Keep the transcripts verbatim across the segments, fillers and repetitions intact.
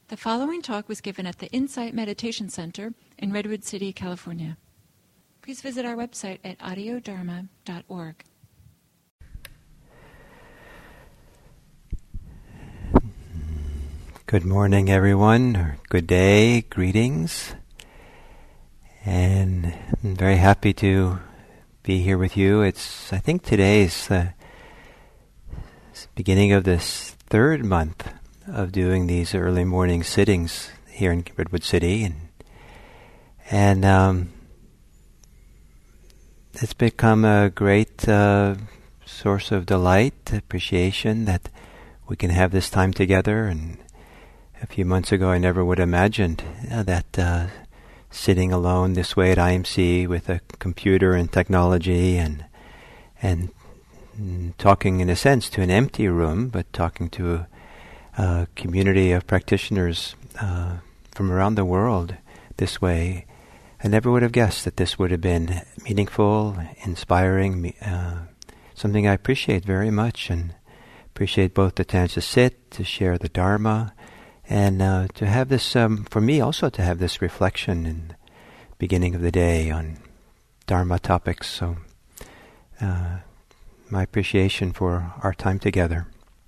The following talk was given at the Insight Meditation Center in Redwood City, California. Please visit our website at audio dharma dot org. Good morning, everyone, or good day, greetings. And I'm very happy to be here with you. It's, I think today's the beginning of this third month of doing these early morning sittings here in Redwood City. And, and um, it's become a great uh, source of delight, appreciation that we can have this time together. And a few months ago, I never would have imagined uh, that uh, sitting alone this way at I M C with a computer and technology and and mm, talking, in a sense, to an empty room, but talking to a, a community of practitioners uh, from around the world this way. I never would have guessed that this would have been meaningful, inspiring, uh, something I appreciate very much, and appreciate both the chance to sit, to share the Dharma, and uh, to have this, um, for me also to have this reflection in the beginning of the day on Dharma topics. So uh, my appreciation for our time together.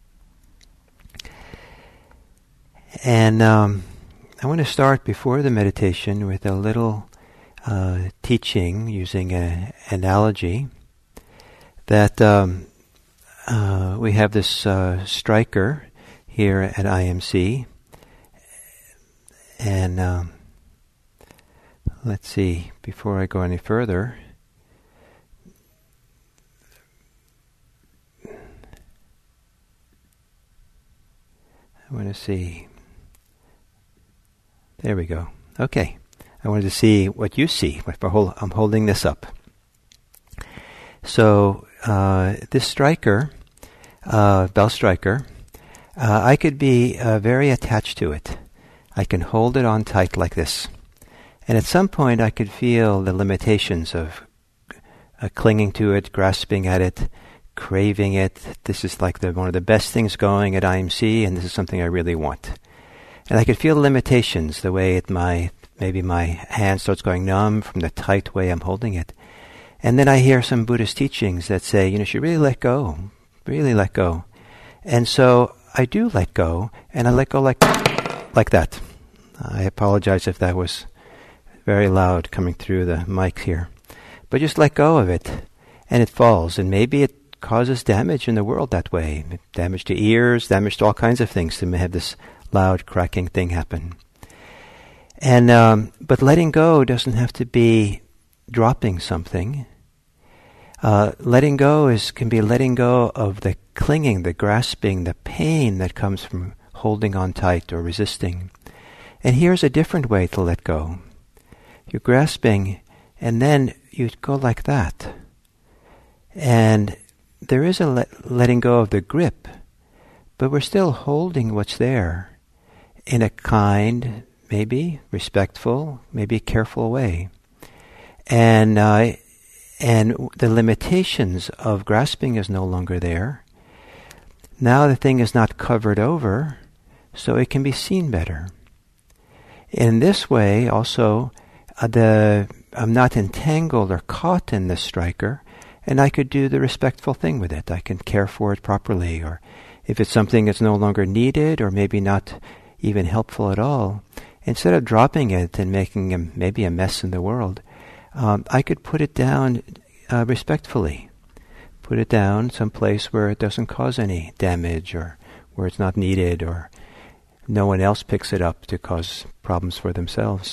And um, I want to start before the meditation with a little uh, teaching using an analogy that um, uh, we have this uh, striker here at I M C. And um, let's see, before I go any further, I want to see. There we go. Okay. I wanted to see what you see. I'm holding this up. So uh, this striker, uh, bell striker, uh, I could be uh, very attached to it. I can hold it on tight like this. And at some point I could feel the limitations of uh, clinging to it, grasping at it, craving it. This is like the, one of the best things going at I M C, and this is something I really want. And I could feel the limitations, the way it my maybe my hand starts going numb from the tight way I'm holding it. And then I hear some Buddhist teachings that say, you know, you should really let go, really let go. And so I do let go, and I let go like like that. I apologize if that was very loud coming through the mic here. But just let go of it, and it falls. And maybe it causes damage in the world that way. Damage to ears, damage to all kinds of things to have this loud cracking thing happen. And um, but letting go doesn't have to be dropping something. Uh, letting go is can be letting go of the clinging, the grasping, the pain that comes from holding on tight or resisting. And here's a different way to let go. You're grasping, and then you go like that. And there is a let, letting go of the grip, but we're still holding what's there in a kind, maybe respectful, maybe careful way. And uh, and the limitations of grasping is no longer there. Now the thing is not covered over, so it can be seen better. In this way, also, uh, the I'm not entangled or caught in the striker, and I could do the respectful thing with it. I can care for it properly, or if it's something that's no longer needed, or maybe not even helpful at all, instead of dropping it and making a, maybe a mess in the world, um, I could put it down uh, respectfully. Put it down someplace where it doesn't cause any damage, or where it's not needed, or no one else picks it up to cause problems for themselves.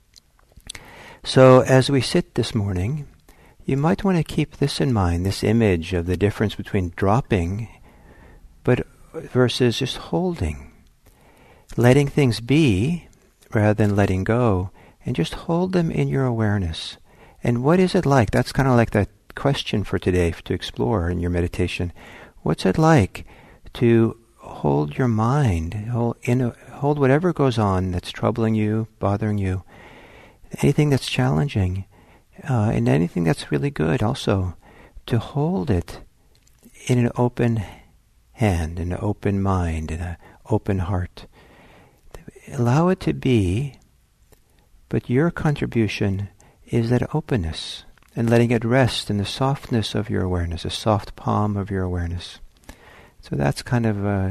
So as we sit this morning, you might want to keep this in mind, this image of the difference between dropping but versus just holding. Letting things be rather than letting go, and just hold them in your awareness. And what is it like? That's kind of like the question for today to explore in your meditation. What's it like to hold your mind, hold, in a, hold whatever goes on that's troubling you, bothering you, anything that's challenging, uh, and anything that's really good also, to hold it in an open hand, in an open mind, in an open heart. allow it to be, but your contribution is that openness and letting it rest in the softness of your awareness, the soft palm of your awareness. So that's kind of uh,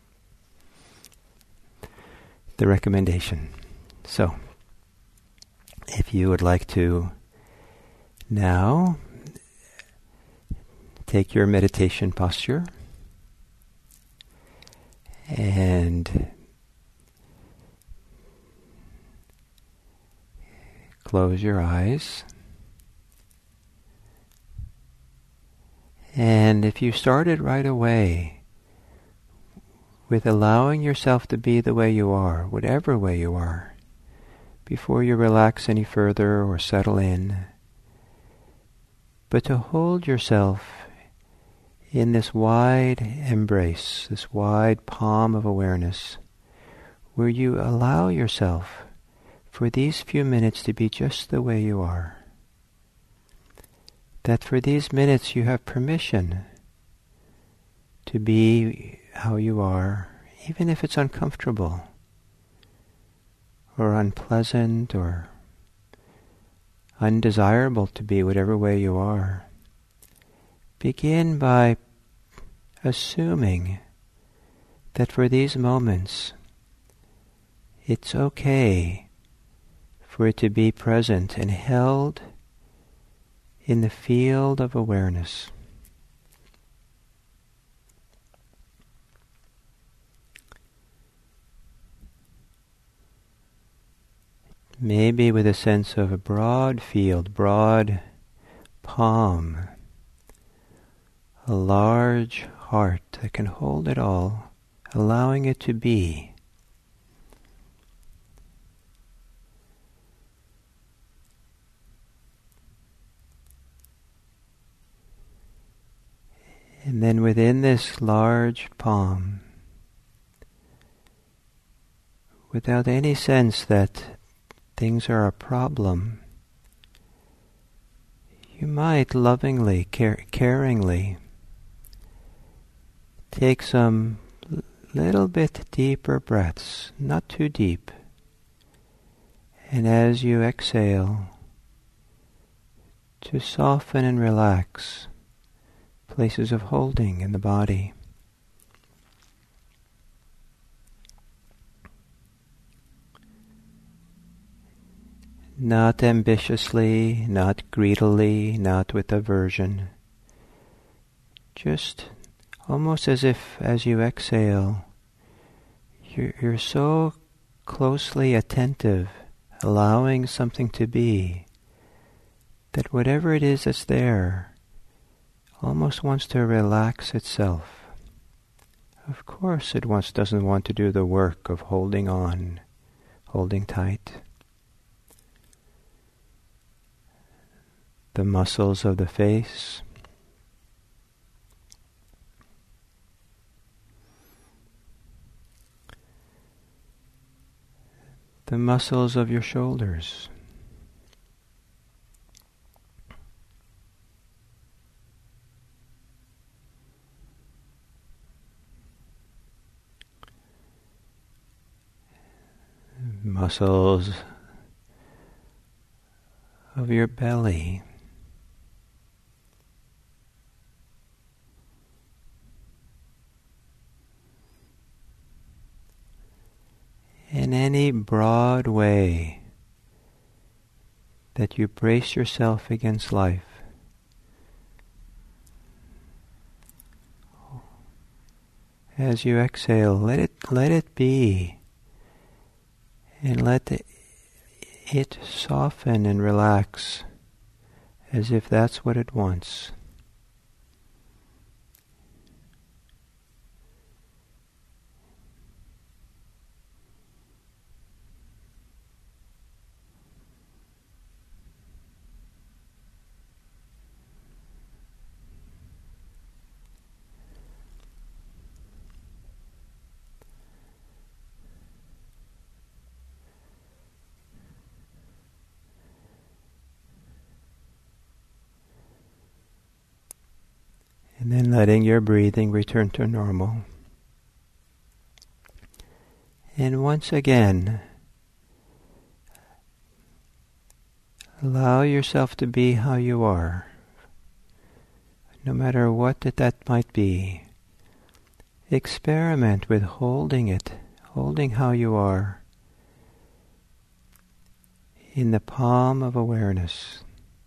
the recommendation. So, if you would like to now take your meditation posture and close your eyes. And if you started right away with allowing yourself to be the way you are, whatever way you are, before you relax any further or settle in, but to hold yourself in this wide embrace, this wide palm of awareness, where you allow yourself for these few minutes to be just the way you are. That for these minutes you have permission to be how you are, even if it's uncomfortable or unpleasant or undesirable to be whatever way you are. Begin by assuming that for these moments it's okay for it to be present and held in the field of awareness. Maybe with a sense of a broad field, broad palm, a large heart that can hold it all, allowing it to be. And then within this large palm, without any sense that things are a problem, you might lovingly, care- caringly take some l- little bit deeper breaths, not too deep. And as you exhale, to soften and relax places of holding in the body. Not ambitiously, not greedily, not with aversion. Just almost as if as you exhale, you're, you're so closely attentive, allowing something to be, that whatever it is that's there almost wants to relax itself. Of course it wants, doesn't want to do the work of holding on, holding tight. The muscles of the face, the muscles of your shoulders, muscles of your belly, in any broad way that you brace yourself against life. As you exhale, let it let it be, and let the, it soften and relax as if that's what it wants. And then letting your breathing return to normal. And once again, allow yourself to be how you are, no matter what that, that might be. Experiment with holding it, holding how you are, in the palm of awareness,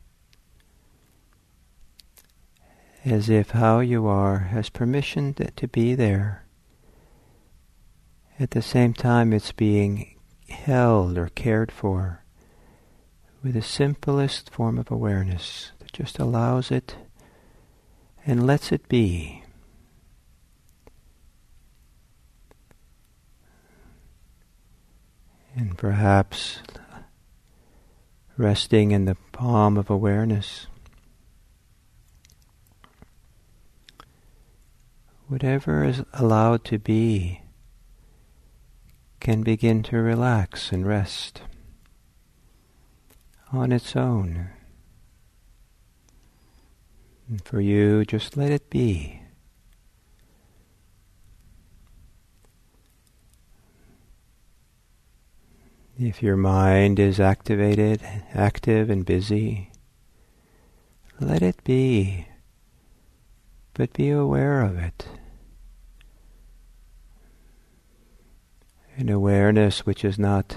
as if how you are has permission to, to be there. At the same time, it's being held or cared for with the simplest form of awareness that just allows it and lets it be. And perhaps resting in the palm of awareness, whatever is allowed to be can begin to relax and rest on its own. And for you, just let it be. If your mind is activated, active and busy, let it be, but be aware of it. An awareness which is not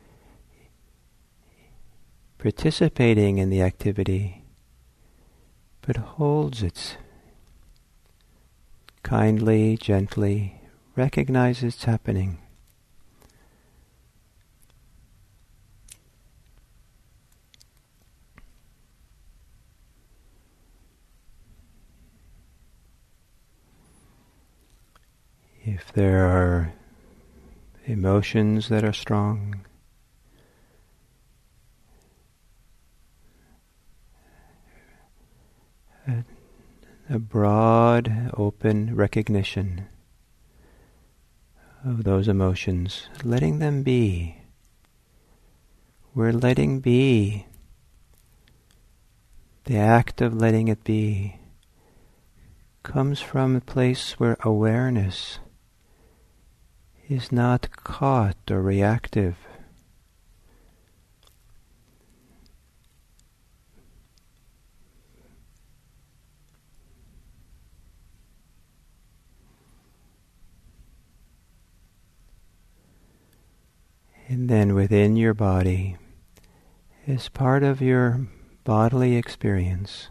participating in the activity, but holds it kindly, gently, recognizes it's happening. If there are emotions that are strong, a, a broad, open recognition of those emotions, letting them be. We're letting be. The act of letting it be comes from a place where awareness is not caught or reactive. And then within your body, as part of your bodily experience,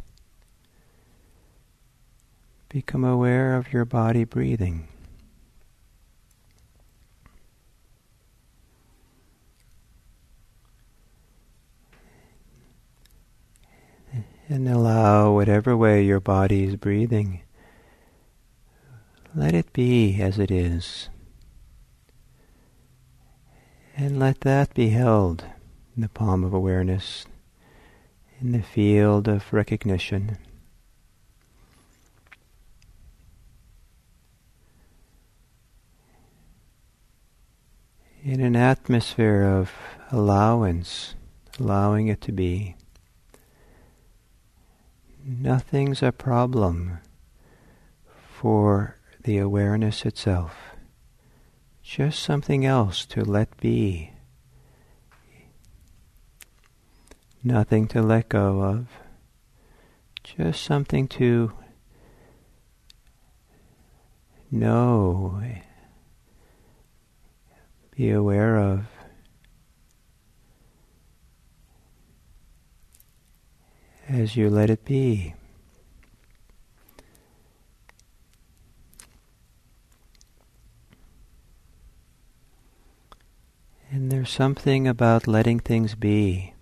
become aware of your body breathing. And allow whatever way your body is breathing, let it be as it is. And let that be held in the palm of awareness, in the field of recognition. In an atmosphere of allowance, allowing it to be. Nothing's a problem for the awareness itself. Just something else to let be. Nothing to let go of. Just something to know, be aware of. As you let it be. And there's something about letting things be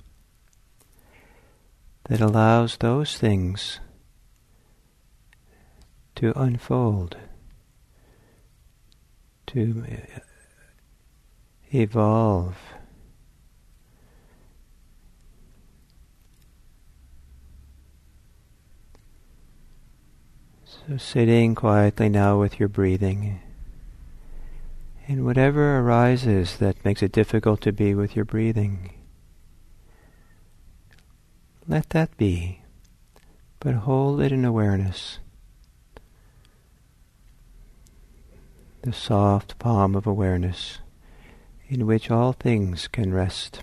that allows those things to unfold, to evolve. So sitting quietly now with your breathing, and whatever arises that makes it difficult to be with your breathing, let that be, but hold it in awareness. The soft palm of awareness in which all things can rest.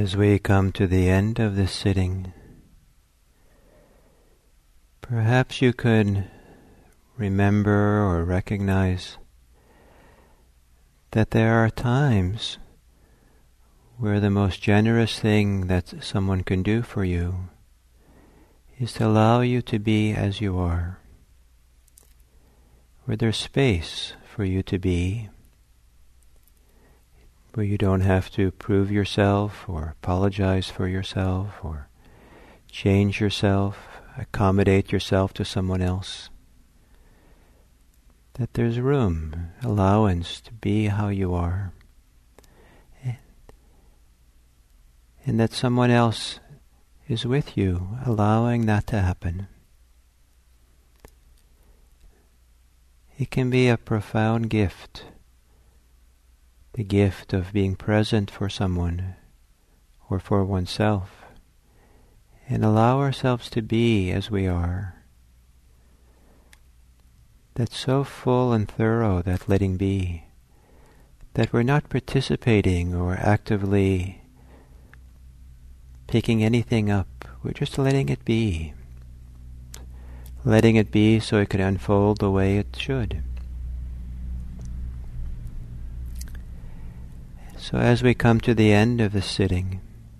As we come to the end of this sitting, perhaps you could remember or recognize that there are times where the most generous thing that someone can do for you is to allow you to be as you are, where there's space for you to be, where you don't have to prove yourself or apologize for yourself or change yourself, accommodate yourself to someone else. That there's room, allowance to be how you are. And that someone else is with you, allowing that to happen. It can be a profound gift, the gift of being present for someone or for oneself, and allow ourselves to be as we are. That's so full and thorough, that letting be, that we're not participating or actively picking anything up. We're just letting it be. Letting it be so it can unfold the way it should. So as we come to the end of the sitting,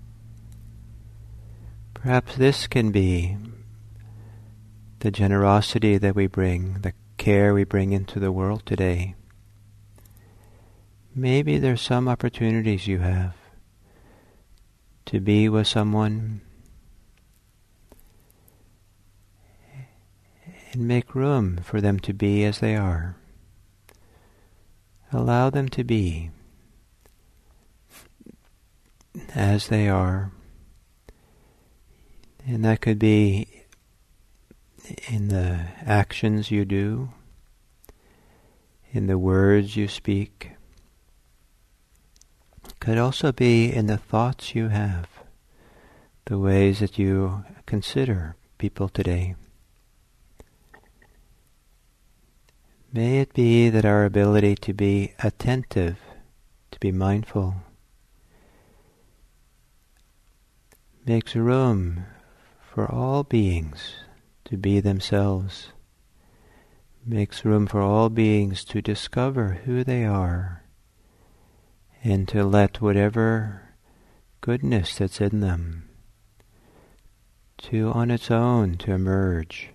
perhaps this can be the generosity that we bring, the care we bring into the world today. Maybe there's some opportunities you have to be with someone and make room for them to be as they are. Allow them to be as they are. And that could be in the actions you do, in the words you speak. Could also be in the thoughts you have, the ways that you consider people today. May it be that our ability to be attentive, to be mindful, makes room for all beings to be themselves, makes room for all beings to discover who they are, and to let whatever goodness that's in them to on its own to emerge.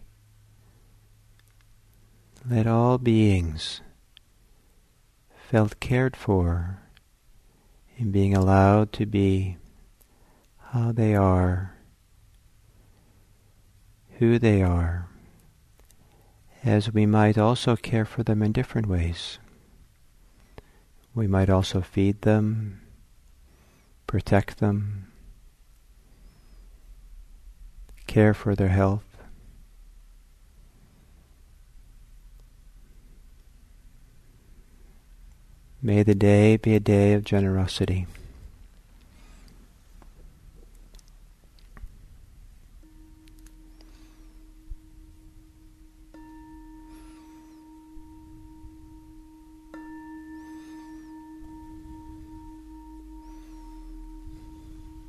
Let all beings felt cared for in being allowed to be how they are, who they are, as we might also care for them in different ways. We might also feed them, protect them, care for their health. May the day be a day of generosity.